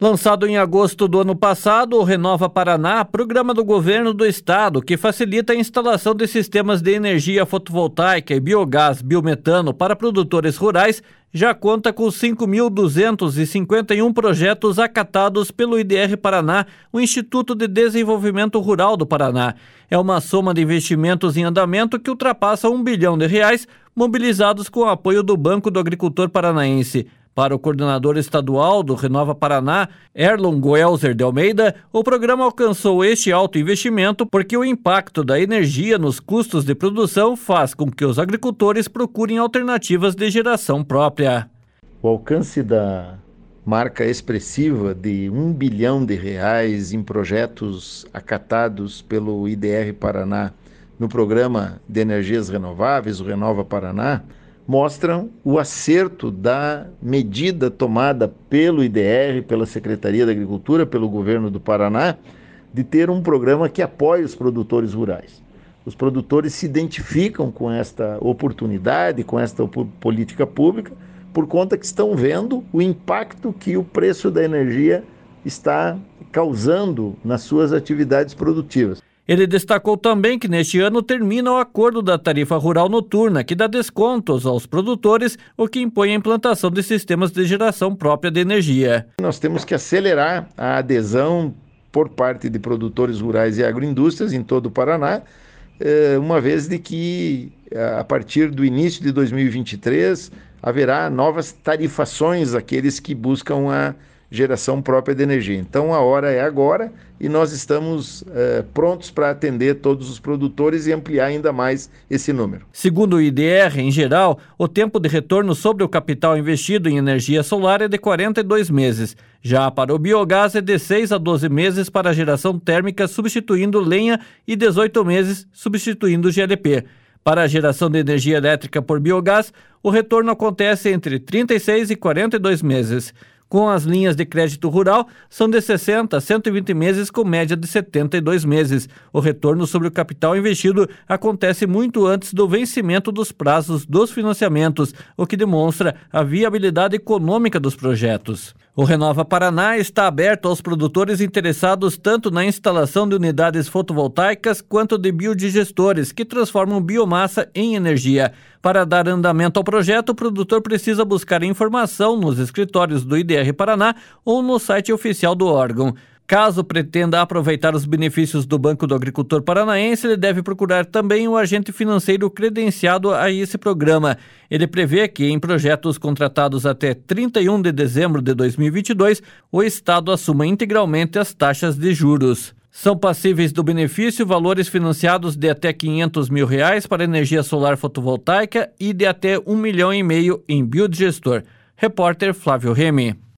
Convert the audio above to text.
Lançado em agosto do ano passado, o Renova Paraná, programa do governo do estado que facilita a instalação de sistemas de energia fotovoltaica e biogás biometano para produtores rurais, já conta com 5.251 projetos acatados pelo IDR Paraná, o Instituto de Desenvolvimento Rural do Paraná. É uma soma de investimentos em andamento que ultrapassa R$ 1 bilhão, mobilizados com o apoio do Banco do Agricultor Paranaense. Para o coordenador estadual do Renova Paraná, Erlon Goelzer de Almeida, o programa alcançou este alto investimento porque o impacto da energia nos custos de produção faz com que os agricultores procurem alternativas de geração própria. O alcance da marca expressiva de R$ 1 bilhão em projetos acatados pelo IDR Paraná no programa de energias renováveis, o Renova Paraná, mostram o acerto da medida tomada pelo IDR, pela Secretaria da Agricultura, pelo governo do Paraná, de ter um programa que apoie os produtores rurais. Os produtores se identificam com esta oportunidade, com esta política pública, por conta que estão vendo o impacto que o preço da energia está causando nas suas atividades produtivas. Ele destacou também que neste ano termina o acordo da tarifa rural noturna, que dá descontos aos produtores, o que impõe a implantação de sistemas de geração própria de energia. Nós temos que acelerar a adesão por parte de produtores rurais e agroindústrias em todo o Paraná, uma vez de que a partir do início de 2023 haverá novas tarifações àqueles que buscam a geração própria de energia. Então a hora é agora e nós estamos prontos para atender todos os produtores e ampliar ainda mais esse número. Segundo o IDR, em geral, o tempo de retorno sobre o capital investido em energia solar é de 42 meses. Já para o biogás é de 6 a 12 meses para a geração térmica substituindo lenha e 18 meses substituindo GLP. Para a geração de energia elétrica por biogás, o retorno acontece entre 36 e 42 meses. Com as linhas de crédito rural, são de 60 a 120 meses, com média de 72 meses. O retorno sobre o capital investido acontece muito antes do vencimento dos prazos dos financiamentos, o que demonstra a viabilidade econômica dos projetos. O Renova Paraná está aberto aos produtores interessados tanto na instalação de unidades fotovoltaicas quanto de biodigestores, que transformam biomassa em energia. Para dar andamento ao projeto, o produtor precisa buscar informação nos escritórios do IDR Paraná ou no site oficial do órgão. Caso pretenda aproveitar os benefícios do Banco do Agricultor Paranaense, ele deve procurar também o agente financeiro credenciado a esse programa. Ele prevê que, em projetos contratados até 31 de dezembro de 2022, o Estado assuma integralmente as taxas de juros. São passíveis do benefício valores financiados de até R$ 500 mil para energia solar fotovoltaica e de até R$ 1,5 milhão em biodigestor. Repórter Flávio Remy.